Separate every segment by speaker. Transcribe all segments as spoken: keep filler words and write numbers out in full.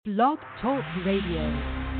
Speaker 1: Blog Talk Radio.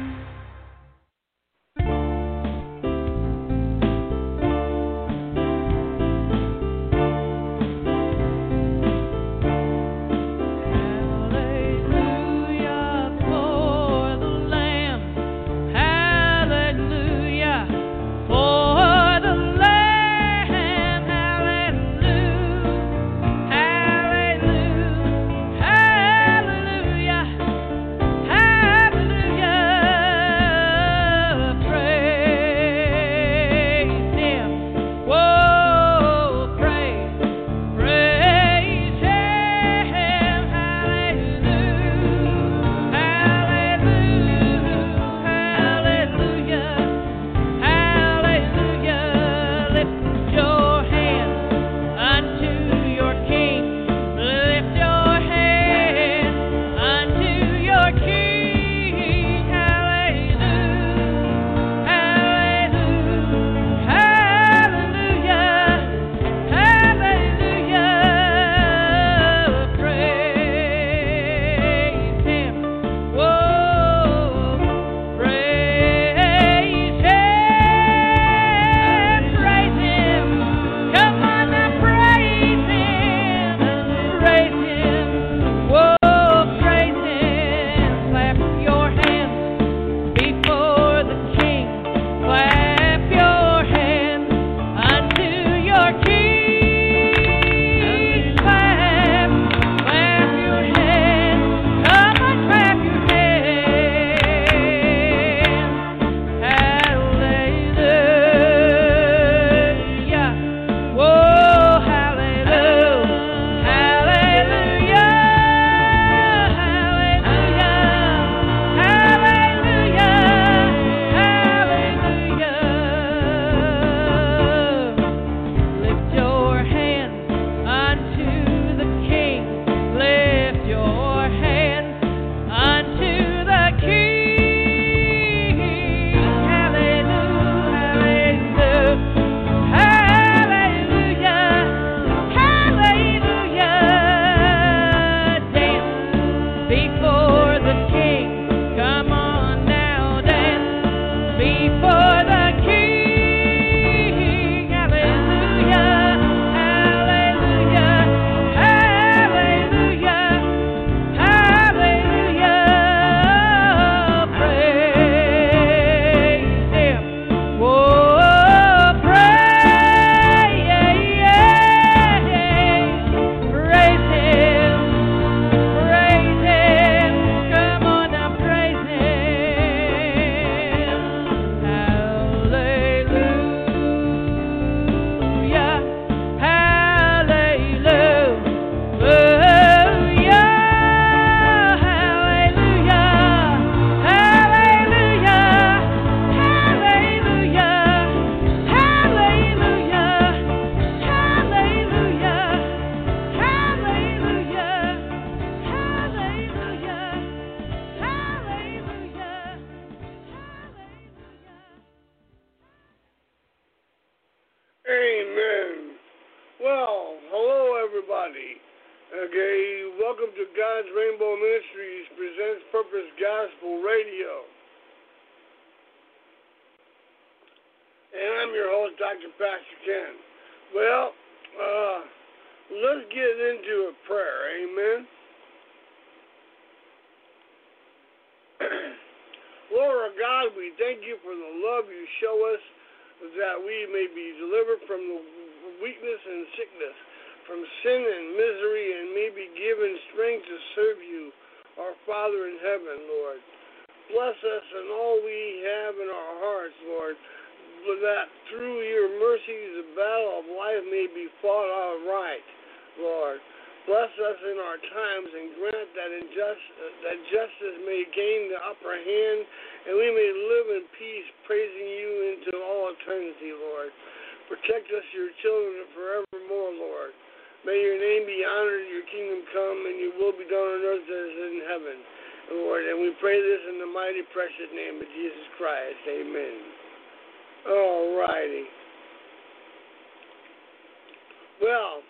Speaker 2: Well,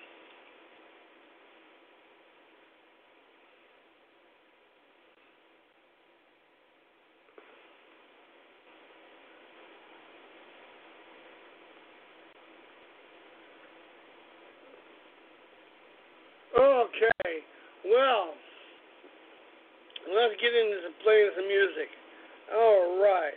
Speaker 2: Okay, well, let's get into some playing some music. All right.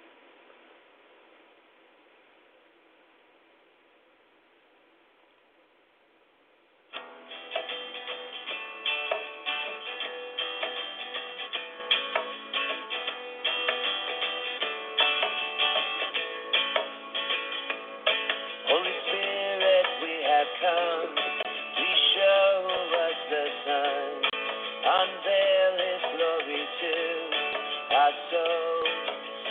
Speaker 3: Holy Spirit, we have come. Please show us the sun. Unveil His glory to our souls.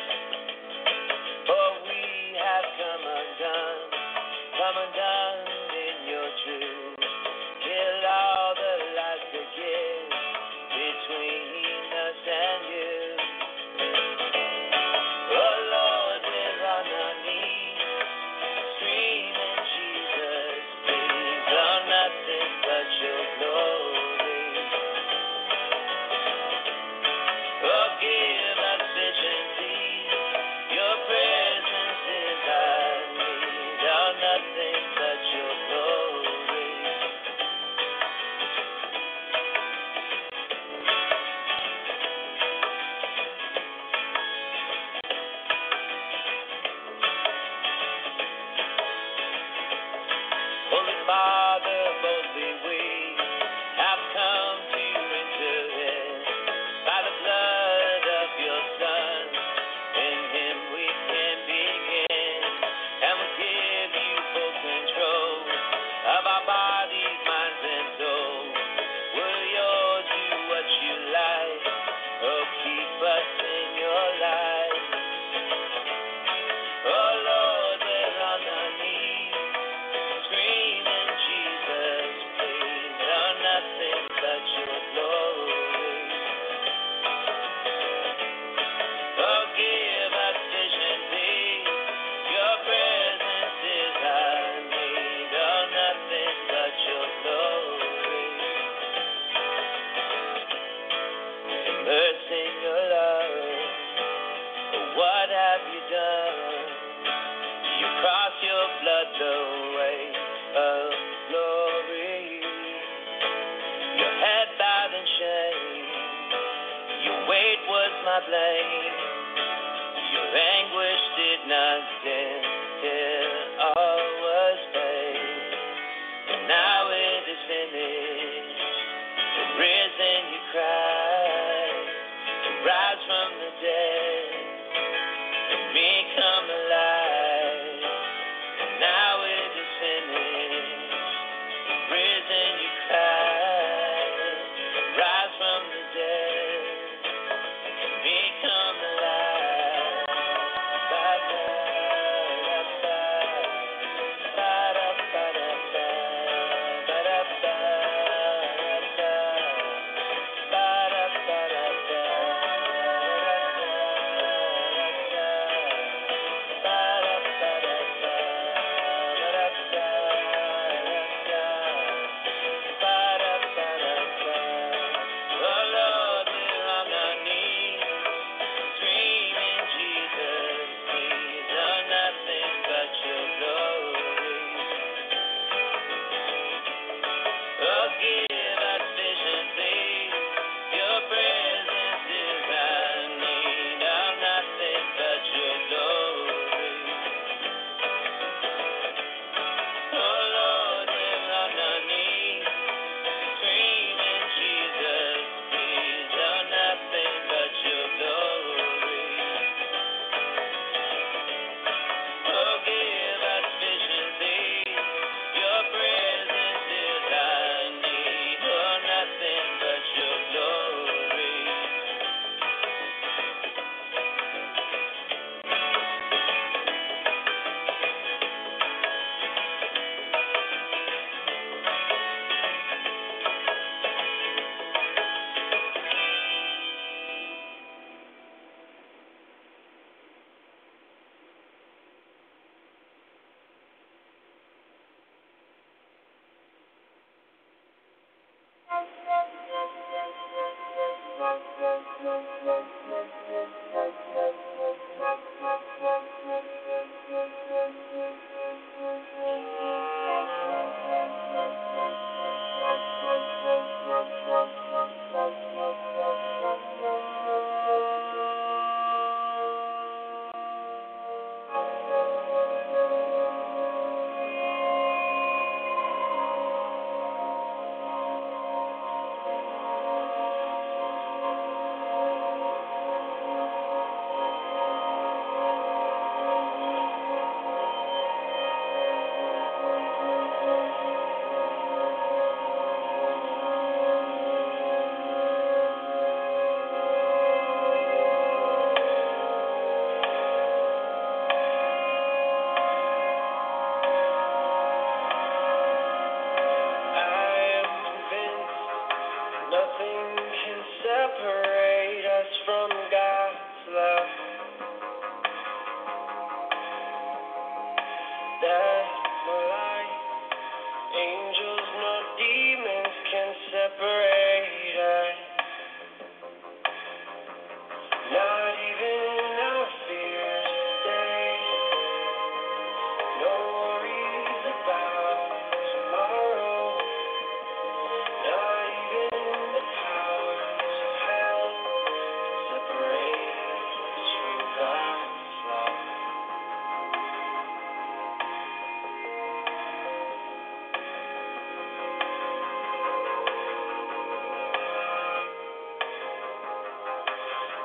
Speaker 3: For we have come undone, come undone in your truth. Kill all the lies that get between us and you. Oh Lord, we're on our knees, screaming Jesus, please. Oh, nothing but your glory. Oh, give us vision, please. Your presence is our need. Oh, nothing but your glory. Holy Father, boldly we have come to enter in by the blood of your Son. In Him we can begin, and we give you full control of our bodies, minds, and souls. We're yours, do what you like. Oh, keep us in your light. Oh Lord, we're on our knees, screaming Jesus, please. Oh, nothing but your glory. Oh, give us vision, please. Your presence is our need. Oh, nothing but your glory. Immerse in your love. Oh, what have you done? You cross your blood the way of glory. Your head bowed in shame. Your weight was my blame. Your anguish did not dim till all was paid. And now it is finished. Risen you cried. Rise from the dead and become alive. Now it is finished. Risen you cried. Rise from the dead and become alive. Ba-da-da-da, ba-da-da-da, ba-da-da-da,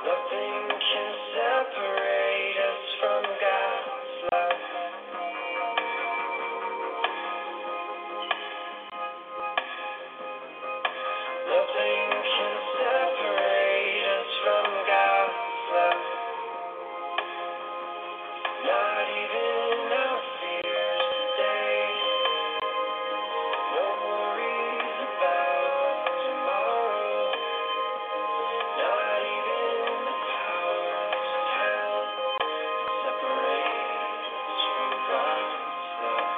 Speaker 3: Nothing can separate us from God's love. Nothing can separate us from God's love. Not even our fears today. No worries about tomorrow. Not even the powers of hell separate us from God's love.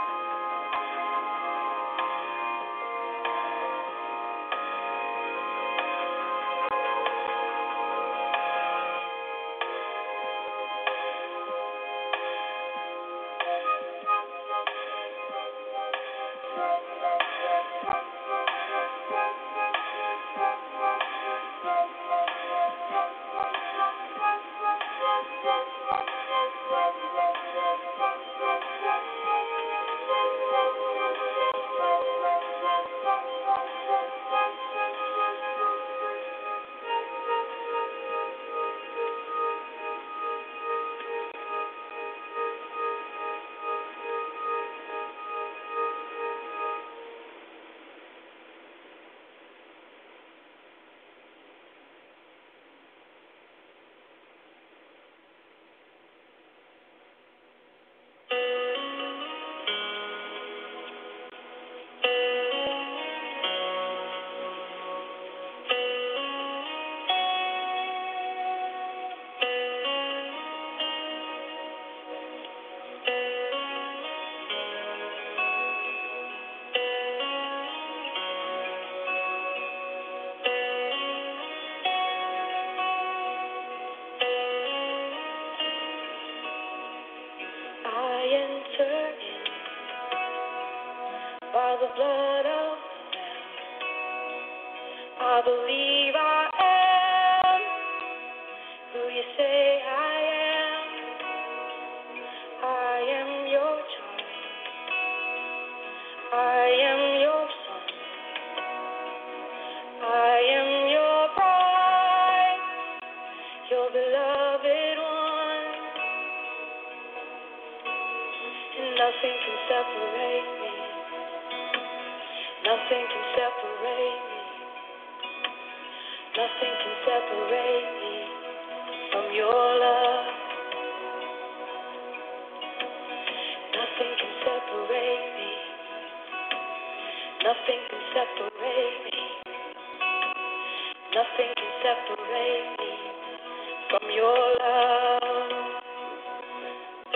Speaker 3: I enter in by the blood of the Lamb. I believe I am who you say I am. I am your child. I am your son. I am your bride, your beloved one. And nothing can separate me. Nothing can separate me. Nothing can separate me from your love. Nothing can separate me. Nothing can separate me. Nothing can separate me from your love. Oh,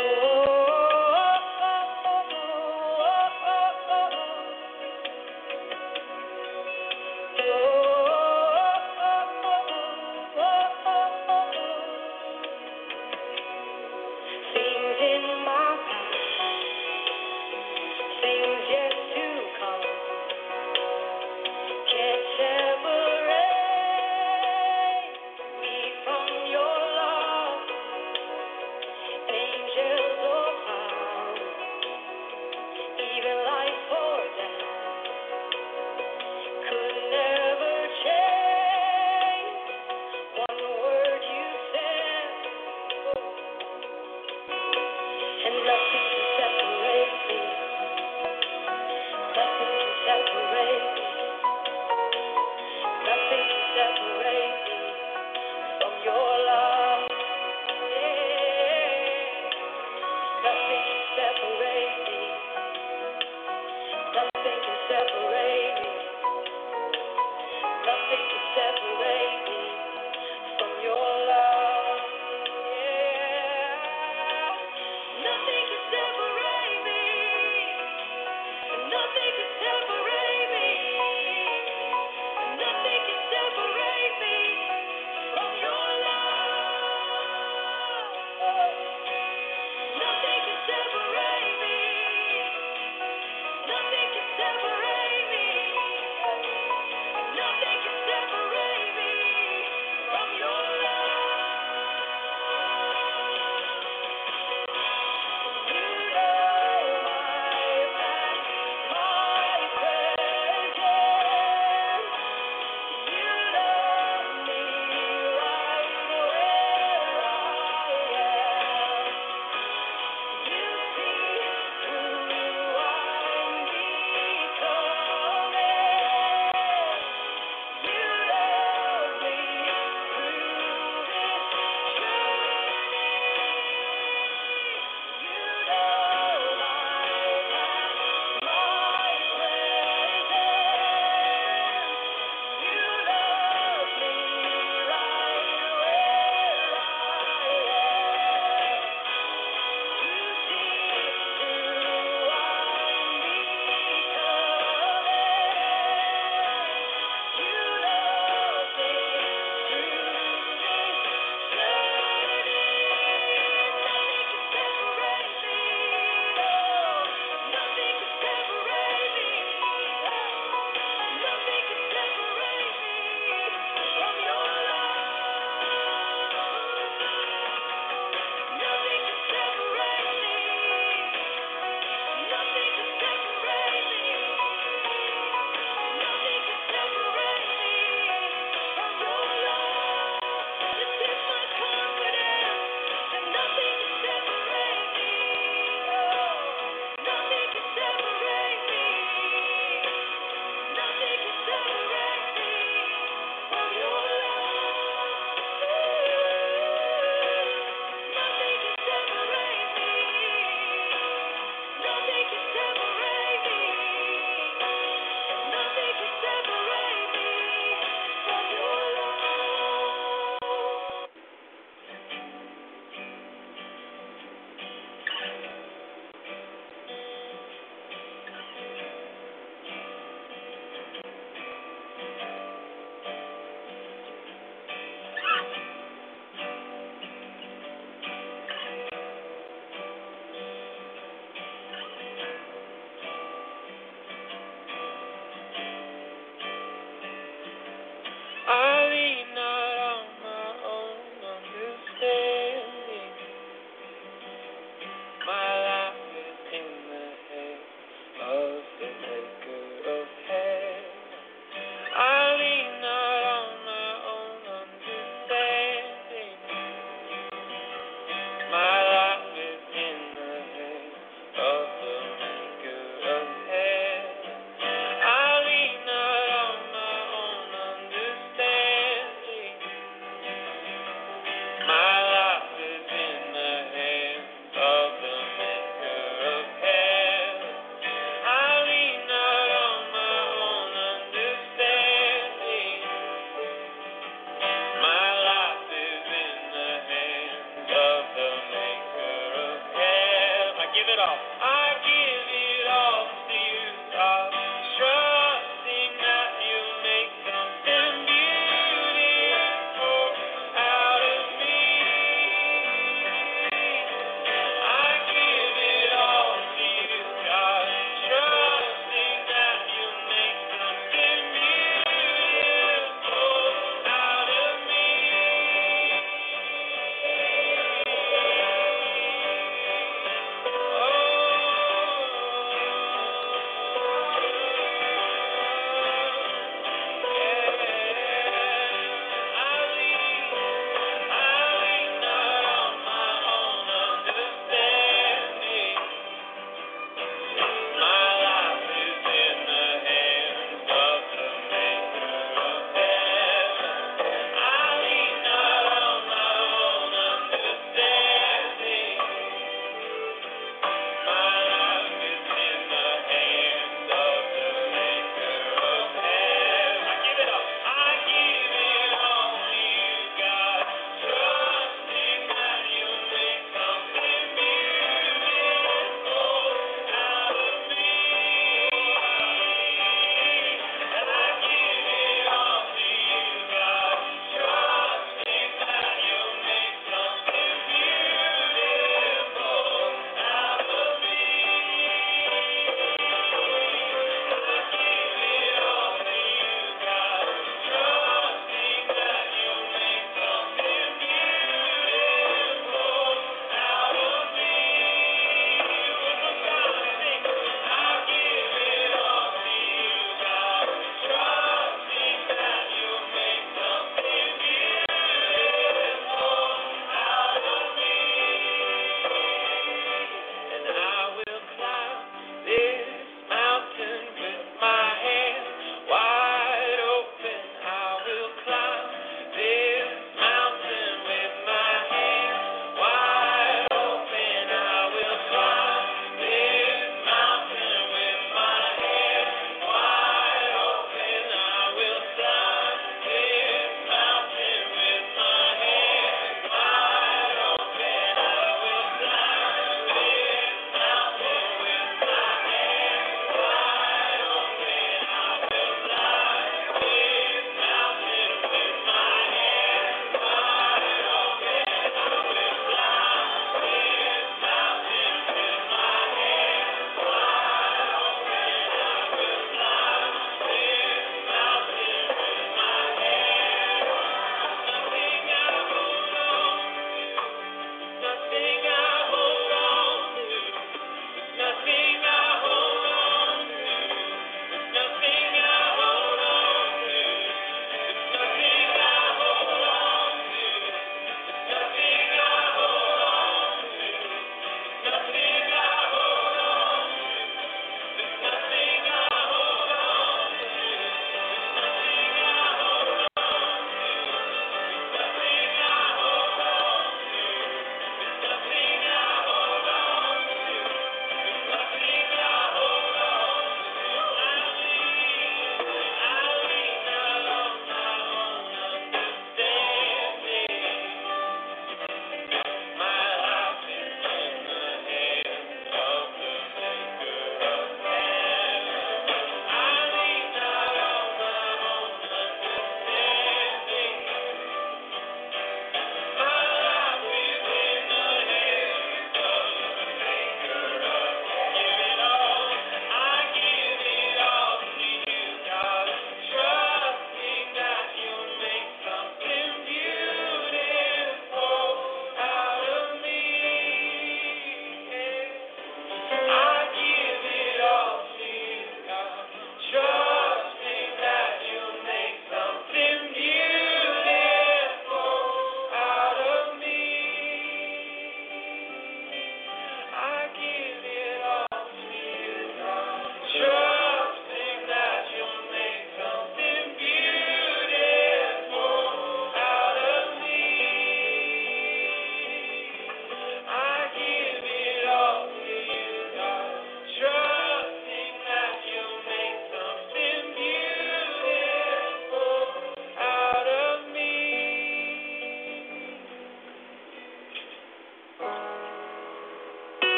Speaker 3: things in my past, things yet to come, can't separate me from your love. Angels of power, even life or death, could never change one word you said. And nothing can separate me. Nothing can separate me. Nothing can separate me from your love. Yeah. Nothing can separate me. Nothing can separate me. Nothing can separate me from your love. Yeah. Nothing can separate me. Nothing can separate me. Nothing can separate me from your love.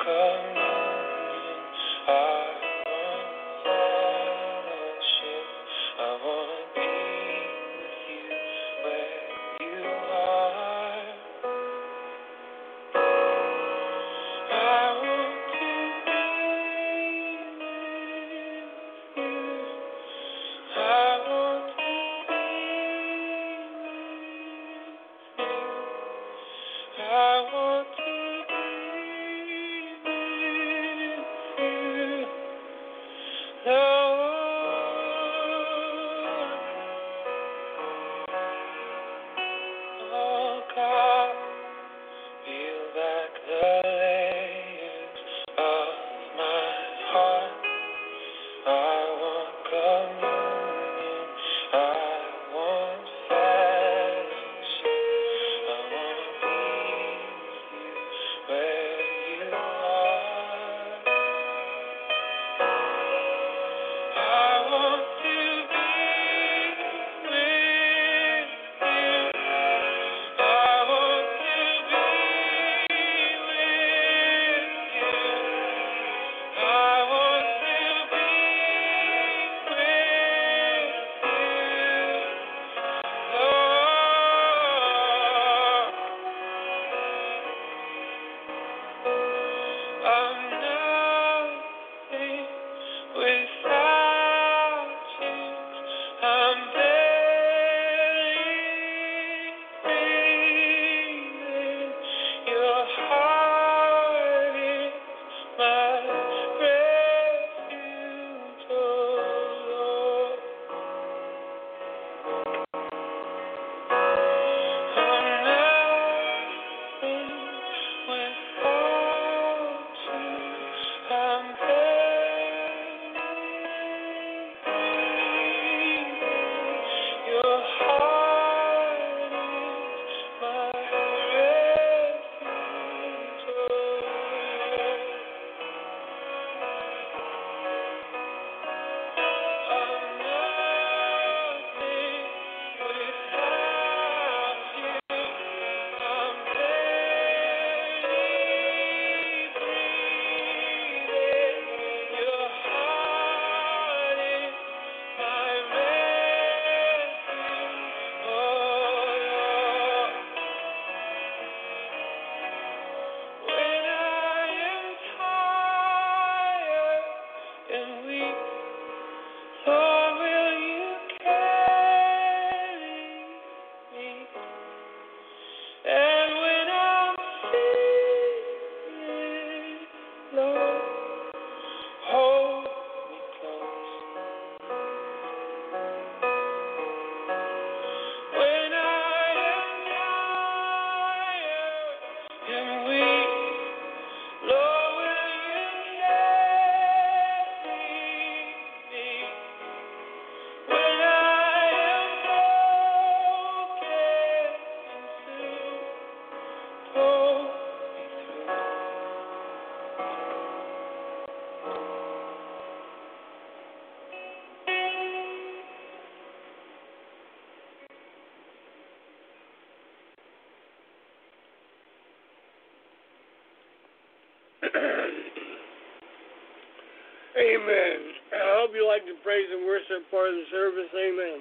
Speaker 2: Amen. I hope you like the praise and worship part of the service. Amen.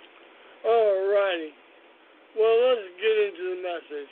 Speaker 2: All righty. Well, let's get into the message.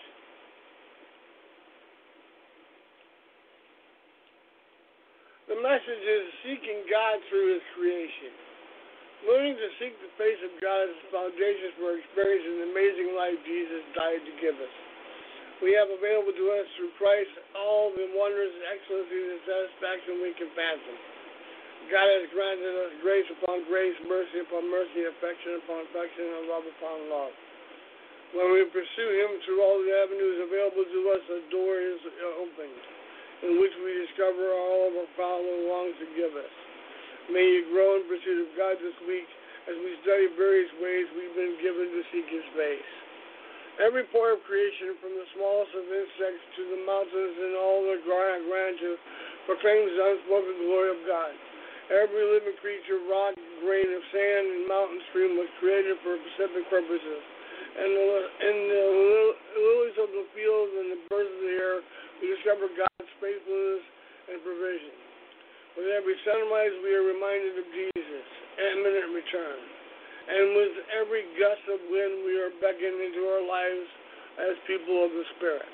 Speaker 2: The message is seeking God through His creation. Learning to seek the face of God is the foundation for experiencing the amazing life Jesus died to give us. We have available to us through Christ all the wonders, excellencies, and satisfaction we can fathom. God has granted us grace upon grace, mercy upon mercy, affection upon affection, and love upon love. When we pursue Him through all the avenues available to us, a door is opened, in which we discover all of our Father longs to give us. May you grow in pursuit of God this week as we study various ways we've been given to seek His face. Every part of creation, from the smallest of insects to the mountains and all their grandeur, proclaims the unspoken glory of God. Every living creature, rock, grain of sand, and mountain stream was created for specific purposes. And the, in the lilies of the field and the birds of the air, we discover God's faithfulness provision. With every sunrise, we are reminded of Jesus' imminent return. And with every gust of wind, we are beckoned into our lives as people of the Spirit.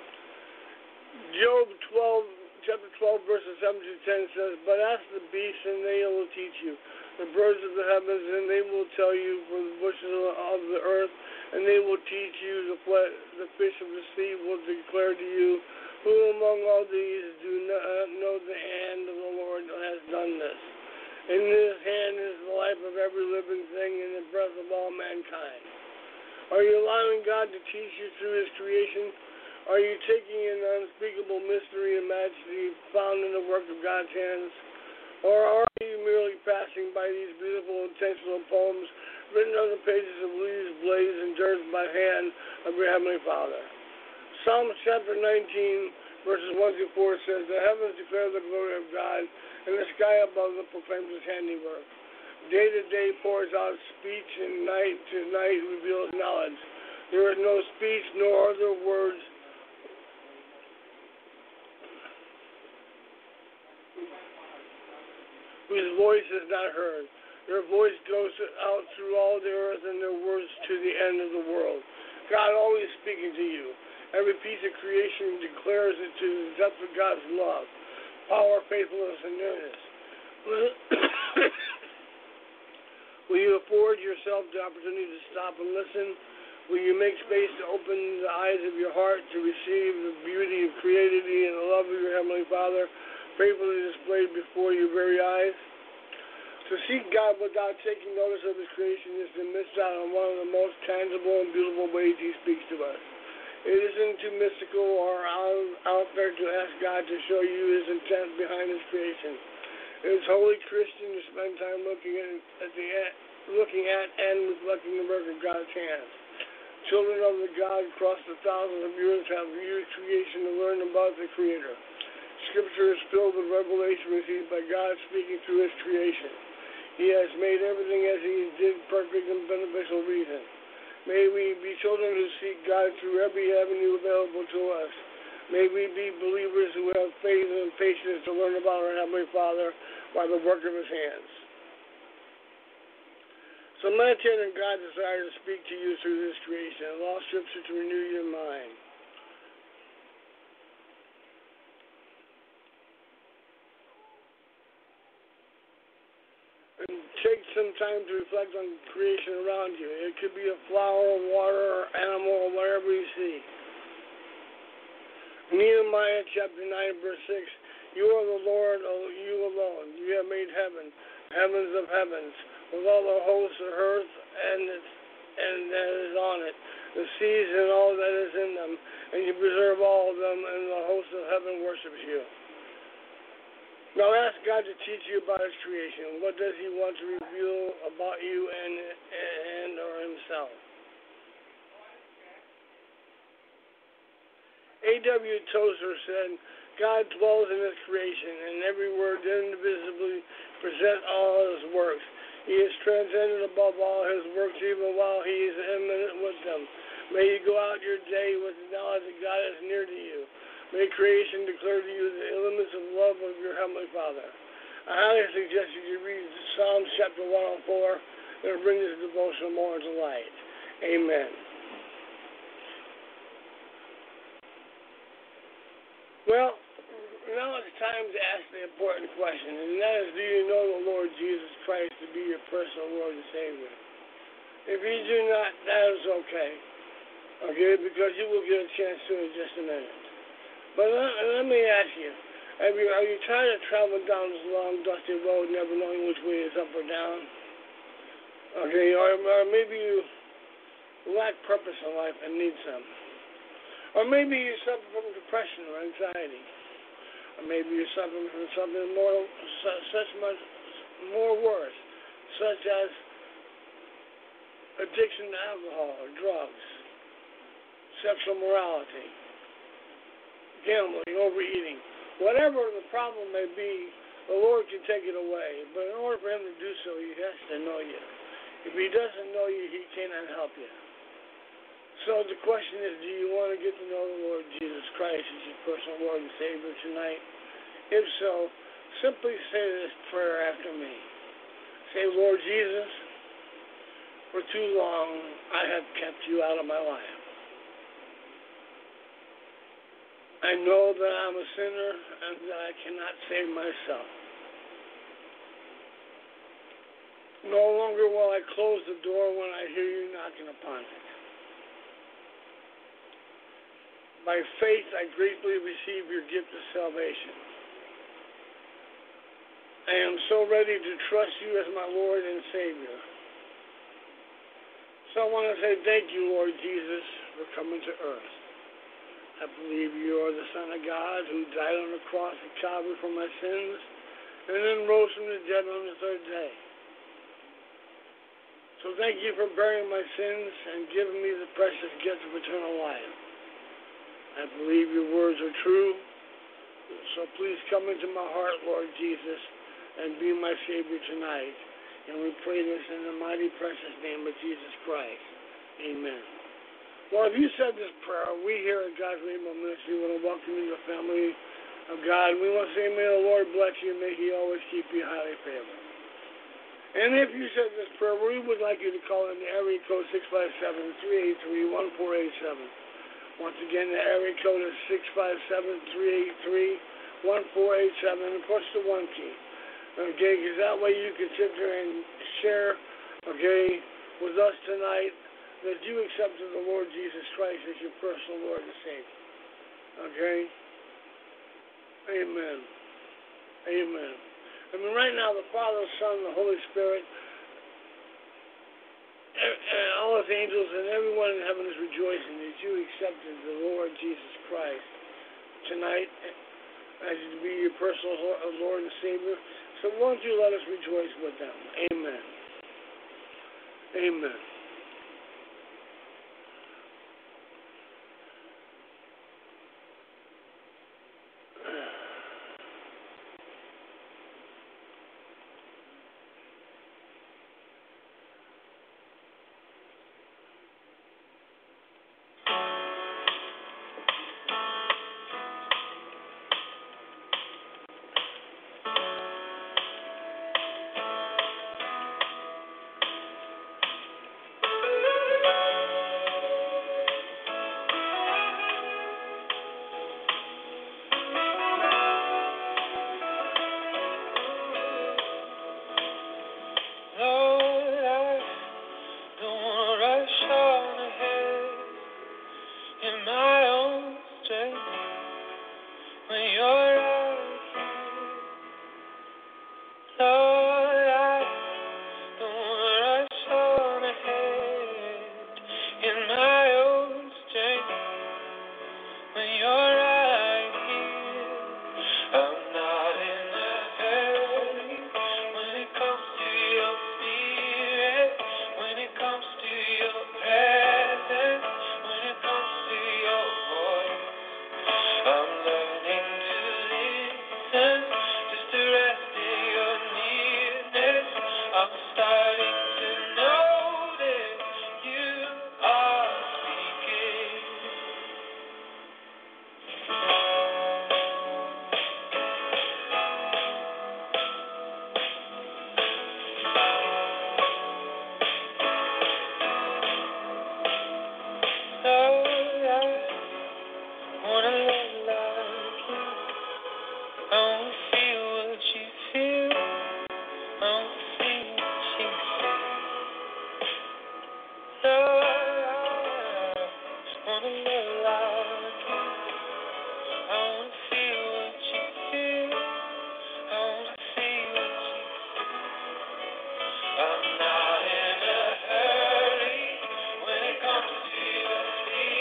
Speaker 2: Job twelve, chapter twelve, verses seven to ten says, "But ask the beasts, and they will teach you, the birds of the heavens, and they will tell you, for the bushes of the earth, and they will teach you, the, fle- the fish of the sea will declare to you, who among all these do not know the hand of the Lord has done this? In his hand is the life of every living thing and the breath of all mankind." Are you allowing God to teach you through his creation? Are you taking in the unspeakable mystery and majesty found in the work of God's hands? Or are you merely passing by these beautiful, intentional poems written on the pages of leaves, blazed, and dirt by hand of your Heavenly Father? Psalm chapter nineteen, verses one through four says, "The heavens declare the glory of God, and the sky above it proclaims his handiwork. Day to day pours out speech, and night to night reveals knowledge. There is no speech nor other words whose voice is not heard. Their voice goes out through all the earth, and their words to the end of the world." God always speaking to you. Every piece of creation declares it to the depth of God's love, power, faithfulness, and nearness. Will you afford yourself the opportunity to stop and listen? Will you make space to open the eyes of your heart to receive the beauty of creativity and the love of your Heavenly Father faithfully displayed before your very eyes? To seek God without taking notice of his creation is to miss out on one of the most tangible and beautiful ways he speaks to us. It isn't too mystical or out, out there to ask God to show you his intent behind his creation. It is wholly Christian to spend time looking at, at the looking at and reflecting the work of God's hands. Children of the God across the thousands of years have used creation to learn about the Creator. Scripture is filled with revelation received by God speaking through his creation. He has made everything as he did perfect and beneficial reason. May we be children who seek God through every avenue available to us. May we be believers who have faith and patience to learn about our Heavenly Father by the work of his hands. So meditate on God's desire to speak to you through this creation, and allow Scripture to renew your mind. And take some time to reflect on creation around you. It could be a flower, water, or animal, or whatever you see. Nehemiah chapter nine, verse six, "You are the Lord, you alone. You have made heaven, heavens of heavens, with all the hosts of earth and, its, and that is on it, the seas and all that is in them, and you preserve all of them, and the host of heaven worships you." Now ask God to teach you about his creation. What does he want to reveal about you and, and or himself? A W Tozer said, "God dwells in his creation, and every word indivisibly present all his works. He is transcendent above all his works, even while he is immanent with them. May you go out your day with the knowledge that God is near to you. May creation declare to you the elements of love of your Heavenly Father." I highly suggest you read Psalms chapter one oh four, and it'll bring this devotion more to light. Amen. Well, now it's time to ask the important question, and that is, do you know the Lord Jesus Christ to be your personal Lord and Savior? If you do not, that is okay. Okay, because you will get a chance to in just a minute. But let, let me ask you, have you, are you tired of traveling down this long, dusty road, never knowing which way is up or down? Okay, or, or maybe you lack purpose in life and need some. Or maybe you suffer from depression or anxiety. Or maybe you're suffering from something more, such much more worse, such as addiction to alcohol or drugs, sexual morality, gambling, overeating. Whatever the problem may be, the Lord can take it away. But in order for him to do so, he has to know you. If he doesn't know you, he cannot help you. So the question is, do you want to get to know the Lord Jesus Christ as your personal Lord and Savior tonight? If so, simply say this prayer after me. Say, Lord Jesus, for too long I have kept you out of my life. I know that I'm a sinner and that I cannot save myself. No longer will I close the door when I hear you knocking upon it. By faith, I gratefully receive your gift of salvation. I am so ready to trust you as my Lord and Savior. So I want to say thank you, Lord Jesus, for coming to earth. I believe you are the Son of God who died on the cross at Calvary for my sins and then rose from the dead on the third day. So thank you for bearing my sins and giving me the precious gift of eternal life. I believe your words are true. So please come into my heart, Lord Jesus, and be my Savior tonight. And we pray this in the mighty, precious name of Jesus Christ. Amen. Well, if you said this prayer, we here at God's Rainbow Ministry want to welcome you to the family of God. We want to say, may the Lord bless you and may he always keep you highly favored. And if you said this prayer, we would like you to call in the area code six five seven, three eight three, one four eight seven. Once again, the area code is six five seven, three eight three, one four eight seven, and push the one key. Okay, because that way you can sit there and share, okay, with us tonight that you accepted the Lord Jesus Christ as your personal Lord and Savior. Okay? Amen. Amen. I mean, right now, the Father, the Son, the Holy Spirit, and all his angels and everyone in heaven is rejoicing that you accepted the Lord Jesus Christ tonight as to be your personal Lord and Savior. So won't you let us rejoice with them? Amen. Amen.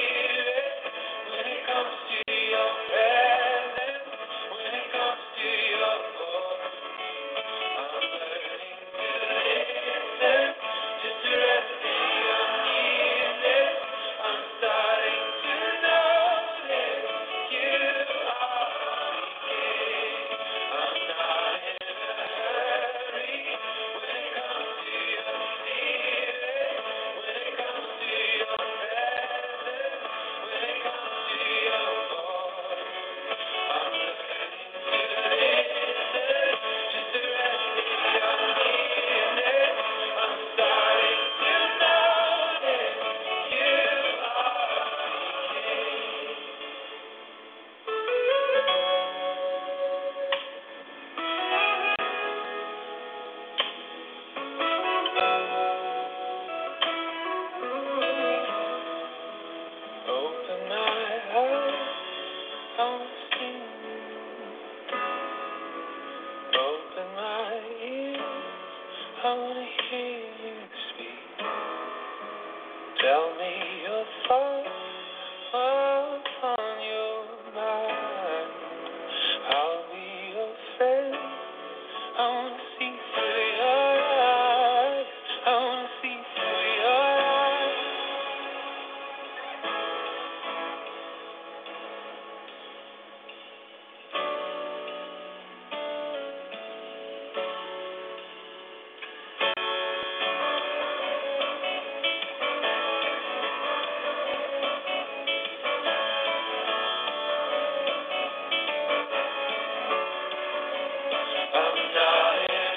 Speaker 3: When it comes to ears. I wanna hear you speak. Tell me your thoughts, what's on your mind. I'll be your friend. I wanna see through your eyes. I wanna see through your eyes. I'm not in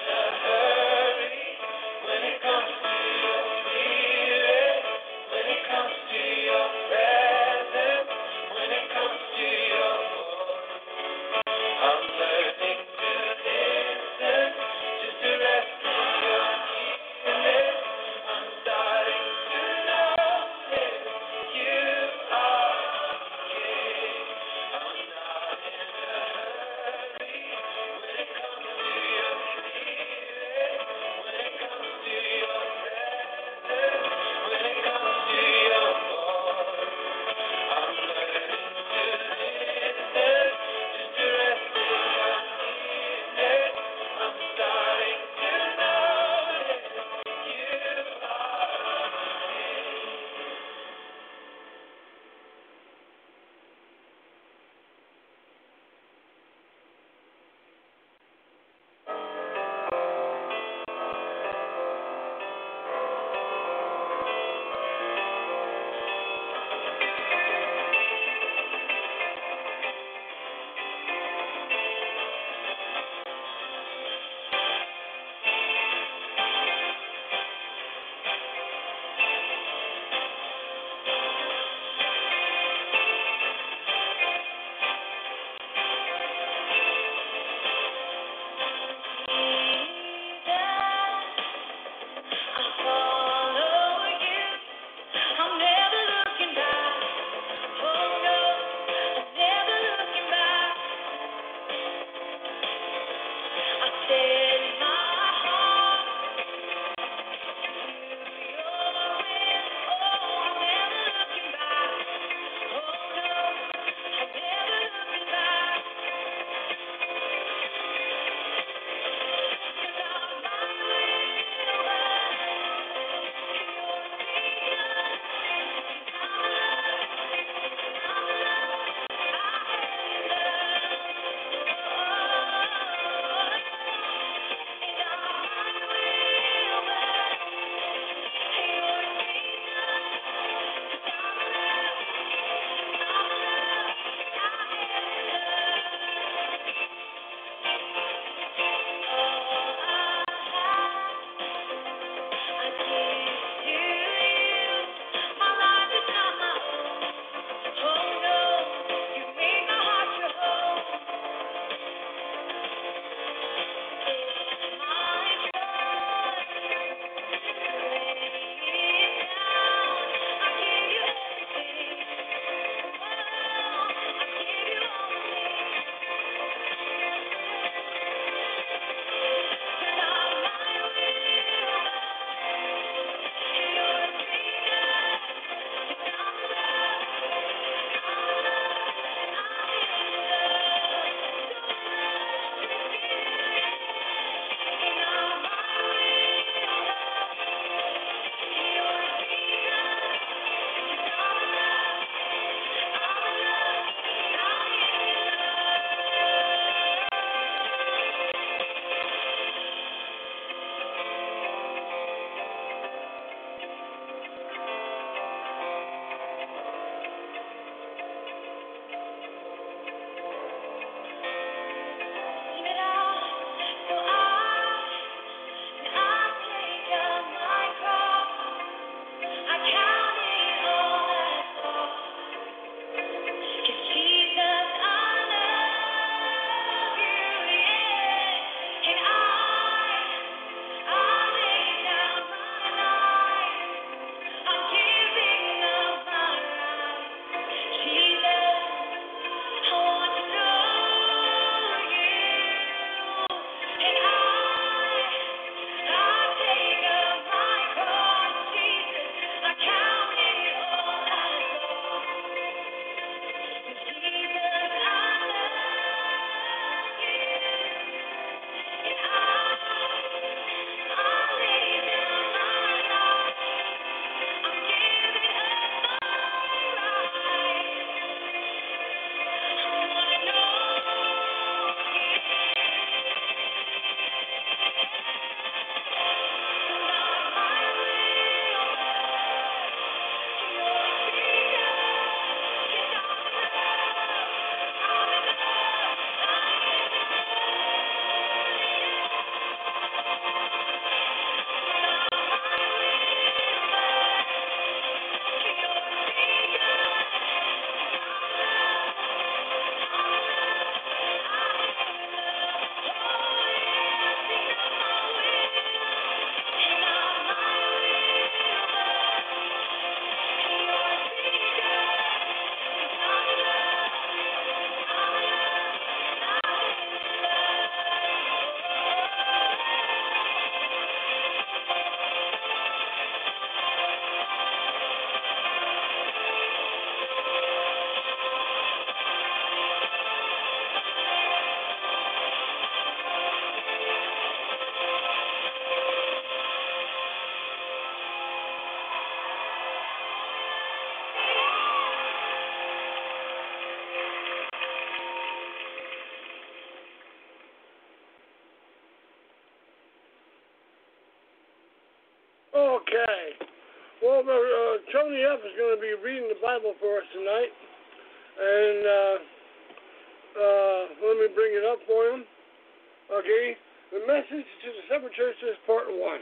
Speaker 2: Okay. Well, uh, Tony F. is going to be reading the Bible for us tonight. And uh, uh, let me bring it up for him. Okay. The message to the seven churches, part one.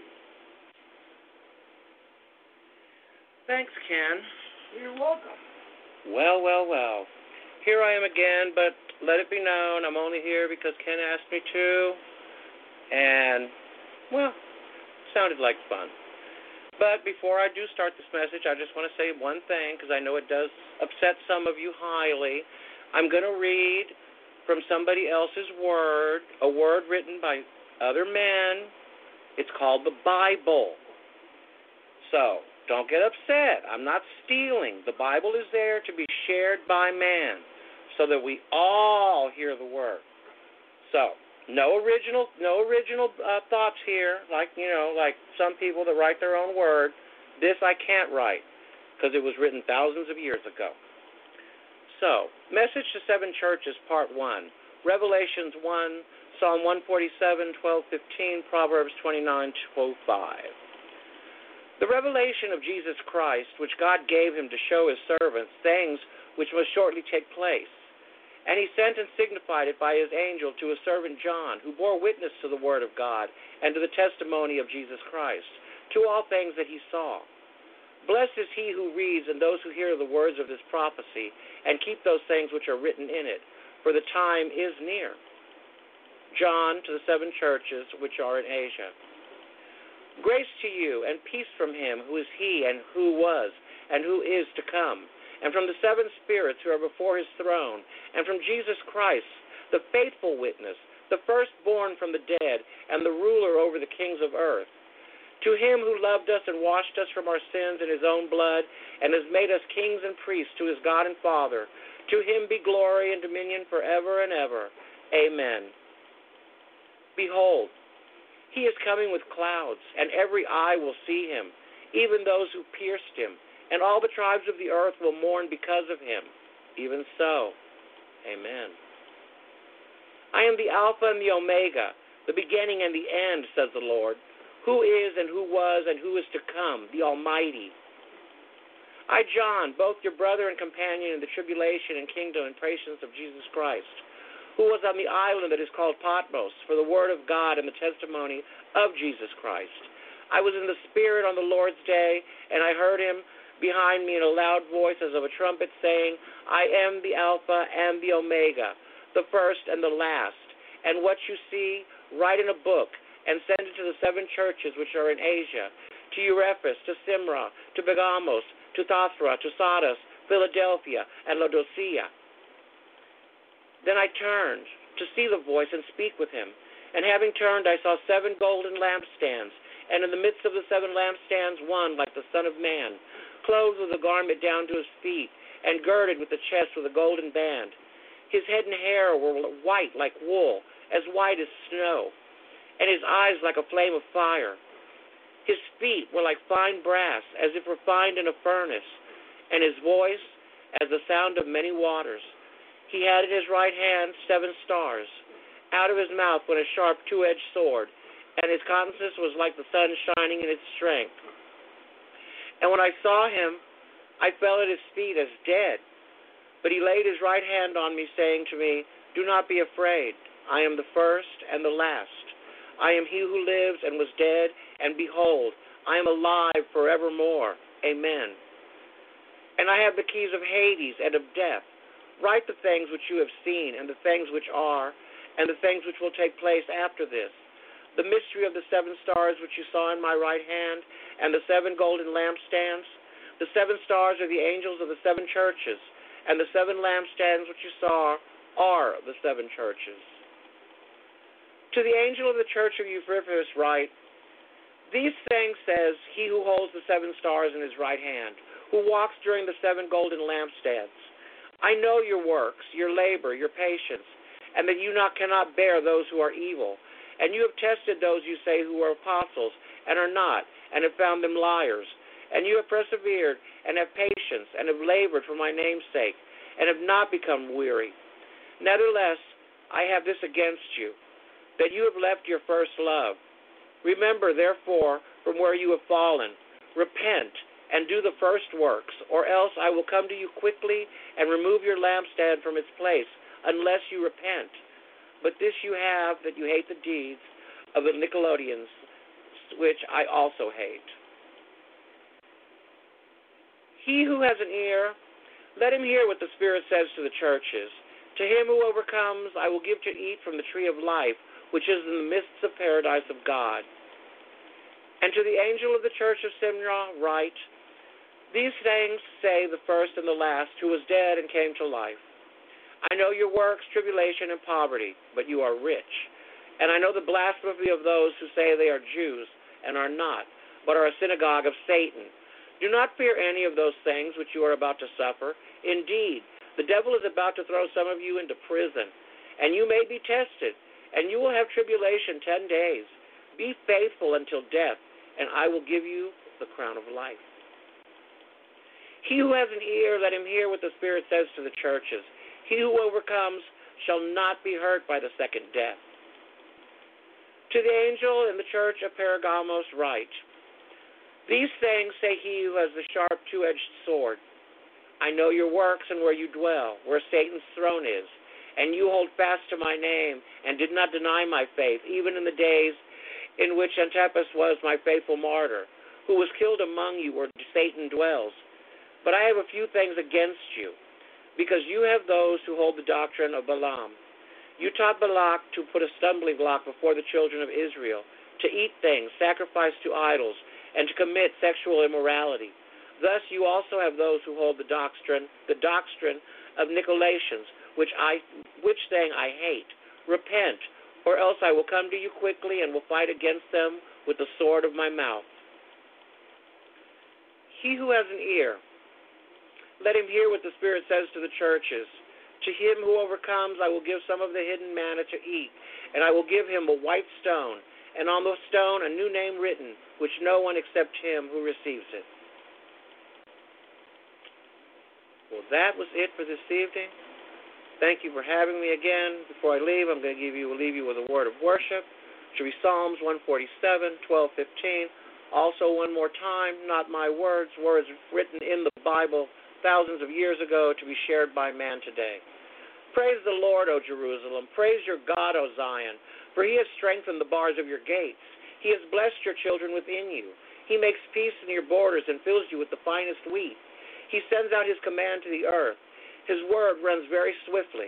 Speaker 4: Thanks, Ken.
Speaker 2: You're welcome.
Speaker 4: Well, well, well. Here I am again, but let it be known I'm only here because Ken asked me to. And, well, sounded like fun. But before I do start this message, I just want to say one thing, because I know it does upset some of you highly. I'm going to read from somebody else's word, a word written by other men. It's called the Bible. So, don't get upset. I'm not stealing. The Bible is there to be shared by man so that we all hear the word. So, no original no original uh, thoughts here, like, you know, like some people that write their own word. This I can't write because it was written thousands of years ago. So, Message to Seven Churches, Part one. Revelations one, Psalm one forty-seven, twelve, fifteen, Proverbs twenty-nine, twelve, five. The revelation of Jesus Christ, which God gave him to show his servants things which must shortly take place. And he sent and signified it by his angel to his servant John, who bore witness to the word of God and to the testimony of Jesus Christ, to all things that he saw. Blessed is he who reads and those who hear the words of this prophecy and keep those things which are written in it, for the time is near. John, to the seven churches which are in Asia. Grace to you and peace from him who is he and who was and who is to come, and from the seven spirits who are before his throne, and from Jesus Christ, the faithful witness, the firstborn from the dead, and the ruler over the kings of earth. To him who loved us and washed us from our sins in his own blood, and has made us kings and priests to his God and Father, to him be glory and dominion forever and ever. Amen. Behold, he is coming with clouds, and every eye will see him, even those who pierced him, and all the tribes of the earth will mourn because of him. Even so, amen. I am the Alpha and the Omega, the beginning and the end, says the Lord, who is and who was and who is to come, the Almighty. I, John, both your brother and companion in the tribulation and kingdom and patience of Jesus Christ, who was on the island that is called Patmos for the word of God and the testimony of Jesus Christ. I was in the Spirit on the Lord's day, and I heard him behind me in a loud voice as of a trumpet saying, I am the Alpha and the Omega, the first and the last. And what you see, write in a book and send it to the seven churches which are in Asia, to Eurephus, to Simra, to Pergamos, to Thyatira, to Sardis, Philadelphia, and Laodicea. Then I turned to see the voice and speak with him. And having turned, I saw seven golden lampstands, and in the midst of the seven lampstands one like the Son of Man, clothed with a garment down to his feet, and girded with the chest with a golden band. His head and hair were white like wool, as white as snow, and his eyes like a flame of fire. His feet were like fine brass, as if refined in a furnace, and his voice as the sound of many waters. He had in his right hand seven stars. Out of his mouth went a sharp two-edged sword, and his countenance was like the sun shining in its strength. And when I saw him, I fell at his feet as dead. But he laid his right hand on me, saying to me, Do not be afraid. I am the first and the last. I am he who lives and was dead, and behold, I am alive forevermore. Amen. And I have the keys of Hades and of death. Write the things which you have seen, and the things which are, and the things which will take place after this. The mystery of the seven stars which you saw in my right hand, and the seven golden lampstands. The seven stars are the angels of the seven churches, and the seven lampstands which you saw are the seven churches. To the angel of the church of Euphrates write, These things says he who holds the seven stars in his right hand, who walks during the seven golden lampstands. I know your works, your labor, your patience, and that you not cannot bear those who are evil. And you have tested those you say who are apostles, and are not, and have found them liars. And you have persevered, and have patience, and have labored for my name's sake, and have not become weary. Nevertheless, I have this against you, that you have left your first love. Remember, therefore, from where you have fallen. repent and do the first works, or else I will come to you quickly and remove your lampstand from its place, unless you repent. But this you have, that you hate the deeds of the Nicolaitans, which I also hate. He who has an ear, let him hear what the Spirit says to the churches. To him who overcomes, I will give to eat from the tree of life, which is in the midst of paradise of God. And to the angel of the church of Smyrna write, these things say the first and the last, who was dead and came to life. I know your works, tribulation, and poverty, but you are rich. And I know the blasphemy of those who say they are Jews and are not, but are a synagogue of Satan. Do not fear any of those things which you are about to suffer. Indeed, the devil is about to throw some of you into prison, and you may be tested, and you will have tribulation ten days. Be faithful until death, and I will give you the crown of life. He who has an ear, let him hear what the Spirit says to the churches. He who overcomes shall not be hurt by the second death. To the angel in the church of Pergamos write, these things say he who has the sharp two-edged sword. I know your works and where you dwell, where Satan's throne is, and you hold fast to my name and did not deny my faith, even in the days in which Antipas was my faithful martyr, who was killed among you where Satan dwells. But I have a few things against you, because you have those who hold the doctrine of Balaam. You taught Balak to put a stumbling block before the children of Israel, to eat things sacrificed to idols, and to commit sexual immorality. Thus you also have those who hold the doctrine, the doctrine of Nicolaitans, which I, which thing I hate. Repent, or else I will come to you quickly and will fight against them with the sword of my mouth. He who has an ear, let him hear what the Spirit says to the churches. To him who overcomes, I will give some of the hidden manna to eat, and I will give him a white stone, and on the stone a new name written, which no one except him who receives it. Well, that was it for this evening. Thank you for having me again. Before I leave, I'm going to give you, will leave you with a word of worship. It should be Psalms one forty-seven, twelve, fifteen. Also, one more time, not my words, words written in the Bible thousands of years ago to be shared by man today. Praise the Lord, O Jerusalem. Praise your God, O Zion, for he has strengthened the bars of your gates. He has blessed your children within you. He makes peace in your borders and fills you with the finest wheat. He sends out his command to the earth. His word runs very swiftly.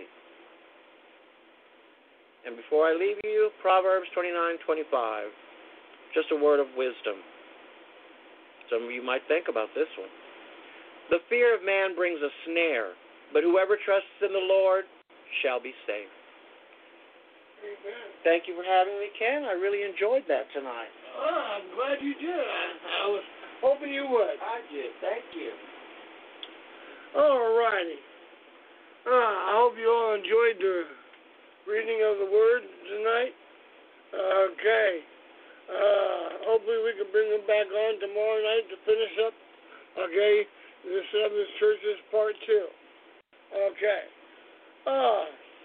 Speaker 4: And before I leave you, Proverbs twenty-nine twenty-five, just a word of wisdom. Some of you might think about this one. The fear of man brings a snare, but whoever trusts in the Lord shall be safe.
Speaker 2: Amen.
Speaker 4: Thank you for having me, Ken. I really enjoyed that tonight.
Speaker 2: Oh, I'm glad you did. I, I was hoping you would.
Speaker 4: I did. Thank you.
Speaker 2: All righty. Uh, I hope you all enjoyed the reading of the Word tonight. Okay. Uh, hopefully we can bring them back on tomorrow night to finish up, okay, the Seven Churches Part two. Okay. Uh,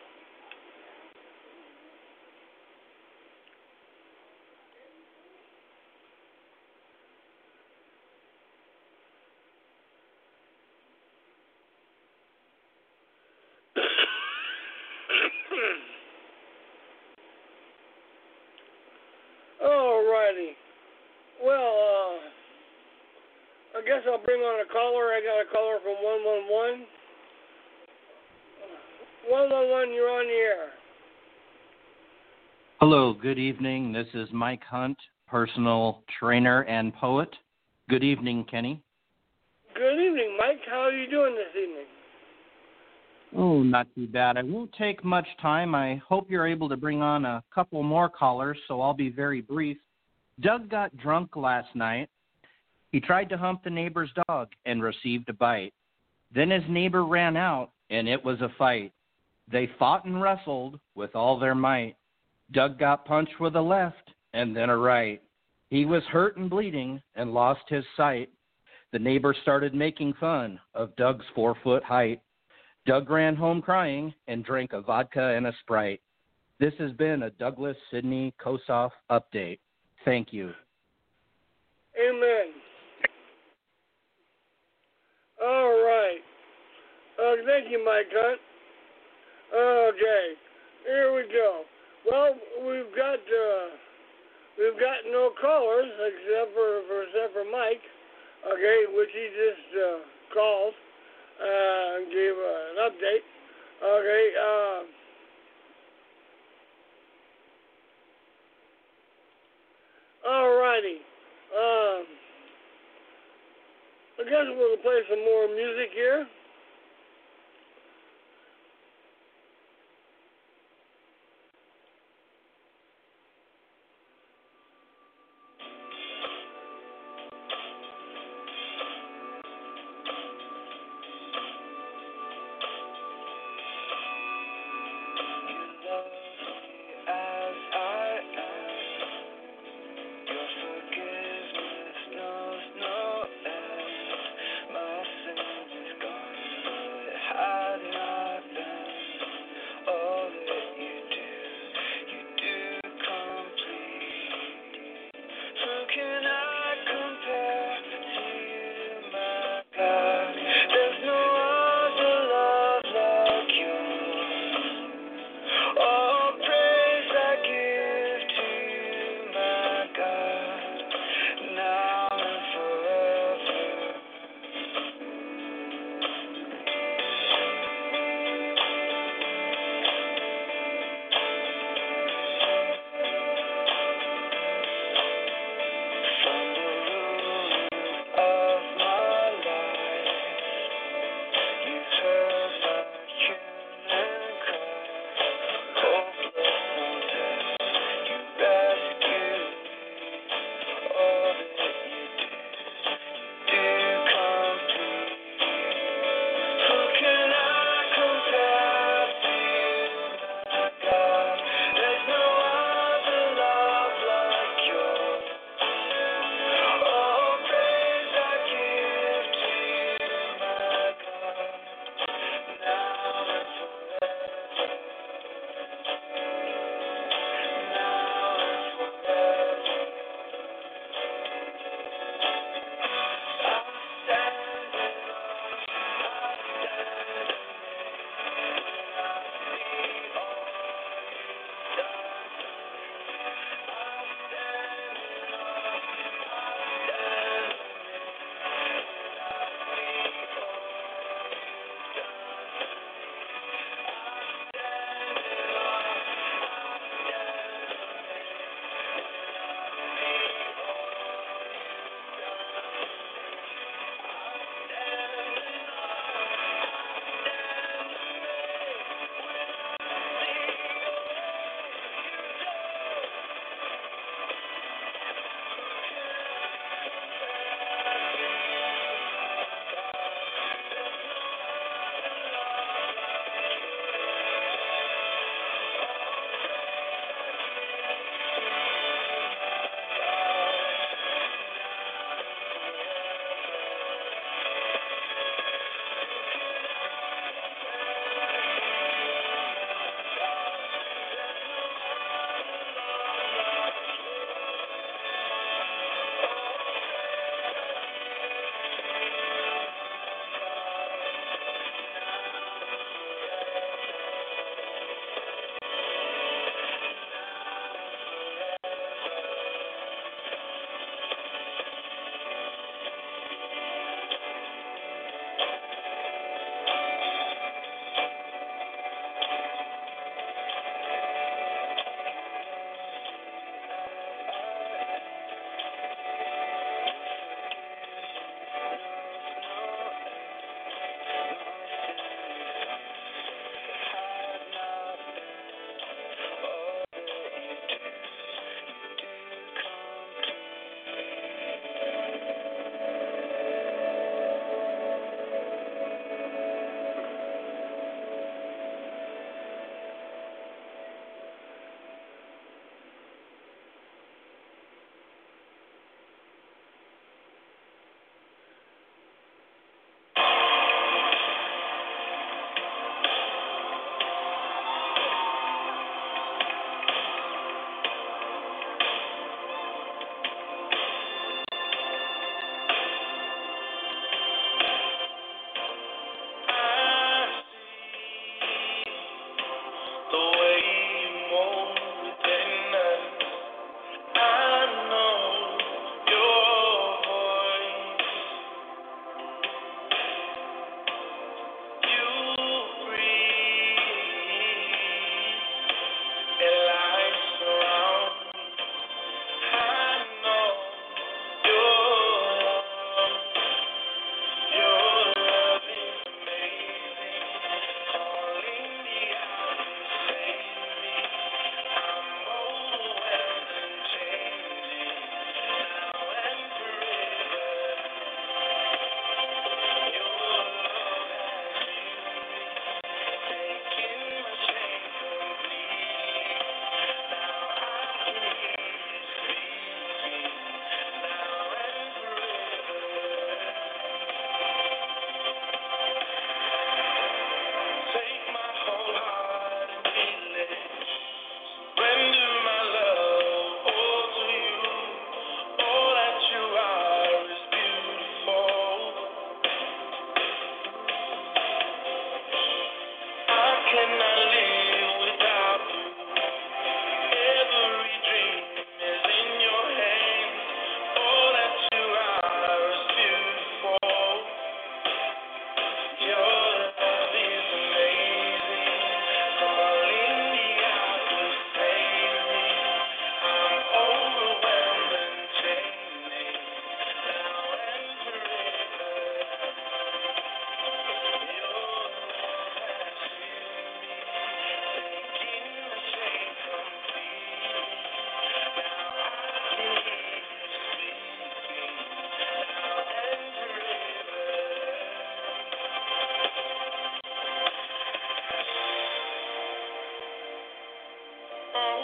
Speaker 2: Alrighty. Well, uh, I guess I'll bring on a caller. I got a caller from one one one. one one one, you're on the air.
Speaker 5: Hello, good evening. This is Mike Hunt, personal trainer and poet. Good evening, Kenny.
Speaker 2: Good evening, Mike. How are you doing this evening?
Speaker 5: Oh, not too bad. I won't take much time. I hope you're able to bring on a couple more callers, so I'll be very brief. Doug got drunk last night. He tried to hump the neighbor's dog and received a bite. Then his neighbor ran out, and it was a fight. They fought and wrestled with all their might. Doug got punched with a left and then a right. He was hurt and bleeding and lost his sight. The neighbor started making fun of Doug's four-foot height. Doug ran home crying and drank a vodka and a Sprite. This has been a Douglas Sidney Kosoff update. Thank you.
Speaker 2: Amen. All right. Uh, thank you, Mike Hunt. Okay, here we go. Well, we've got uh, we've got no callers except for, for except for Mike. Okay, which he just uh, called uh, and gave uh, an update. Okay. Uh, all righty. Um, I guess we'll play some more music here.
Speaker 3: Forgiveness knows no end. My sin is gone.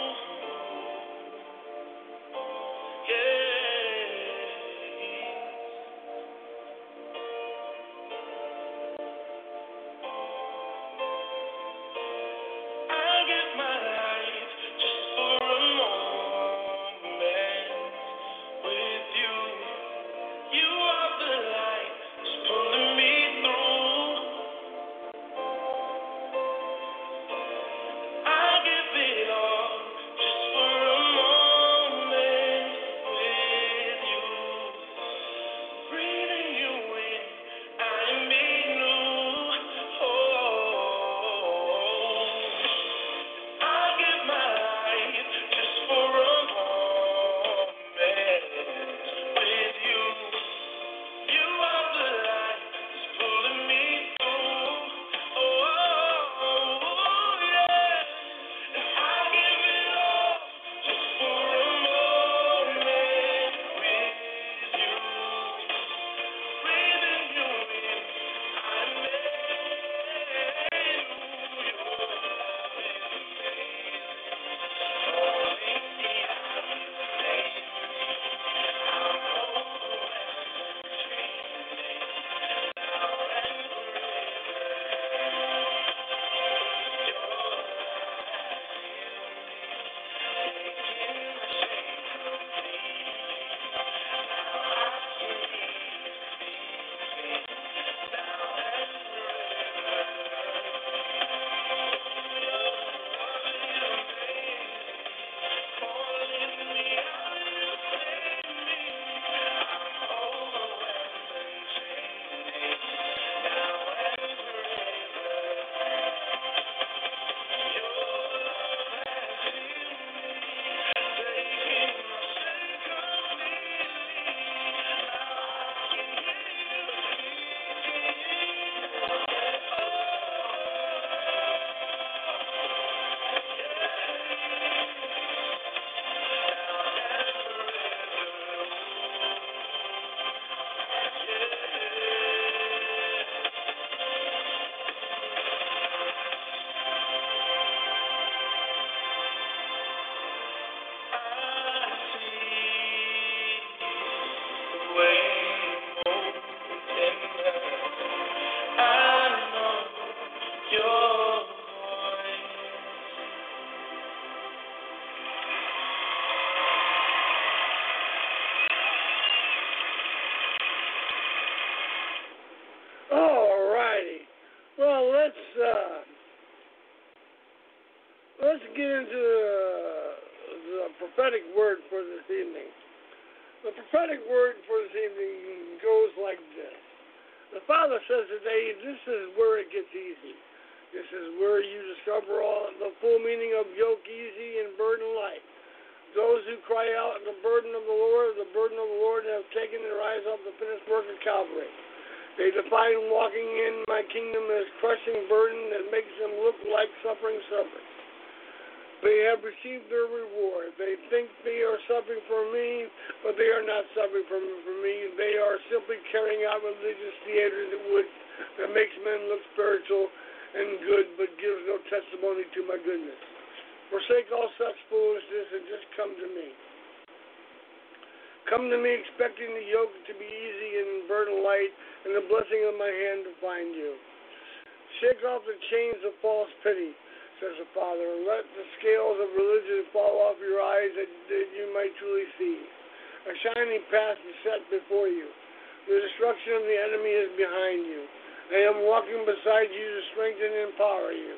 Speaker 2: let's get into uh, the prophetic word for this evening. The prophetic word for this evening goes like this. The Father says today, this is where it gets easy. This is where you discover all the full meaning of yoke easy and burden light. Those who cry out the burden of the Lord, the burden of the Lord, have taken their eyes off the finished work of Calvary. They define walking in my kingdom as crushing burden that makes them look like suffering servants. They have received their reward. They think they are suffering for me, but they are not suffering for me. They are simply carrying out religious theater that would that makes men look spiritual and good, but gives no testimony to my goodness. Forsake all such foolishness and just come to me. Come to me expecting the yoke to be easy and burden light, and the blessing of my hand to find you. Shake off the chains of false pity, says the Father, and let the scales of religion fall off your eyes that, that you might truly see. A shining path is set before you. The destruction of the enemy is behind you. I am walking beside you to strengthen and empower you.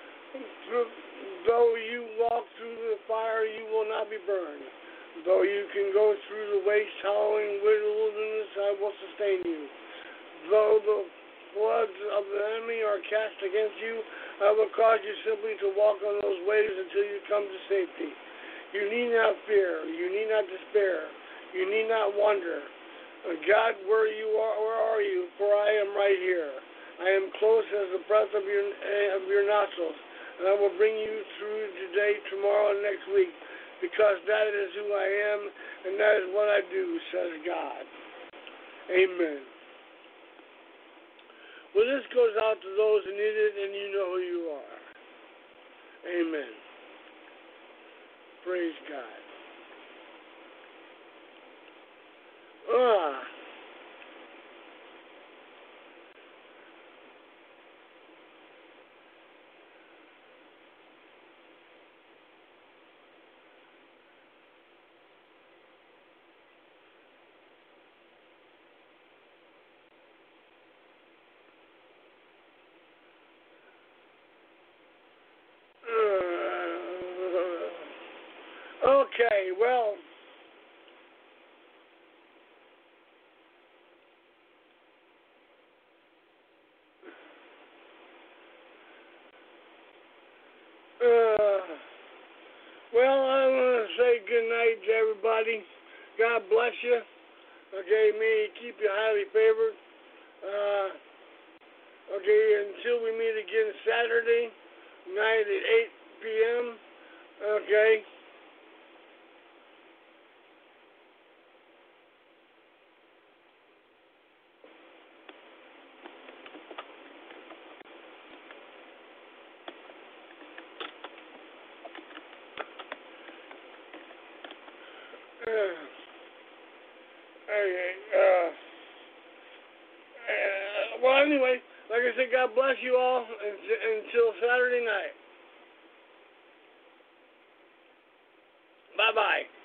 Speaker 2: Though you walk through the fire, you will not be burned. Though you can go through the waste, howling wilderness, I will sustain you. Though the floods of the enemy are cast against you, I will cause you simply to walk on those waves until you come to safety. You need not fear. You need not despair. You need not wonder. God, where you are, where are you? For I am right here. I am close as the breath of your of your nostrils, and I will bring you through today, tomorrow, and next week, because that is who I am, and that is what I do, says God. Amen. Well, this goes out to those who need it, and you know who you are. Amen. Praise God. Ah. Okay, well, uh, well, I want to say good night to everybody. God bless you. Okay, may He keep you highly favored. Uh, okay, until we meet again Saturday night at eight p.m. Okay. Uh, okay, uh, uh, well, anyway, like I said, God bless you all until Saturday night. Bye-bye.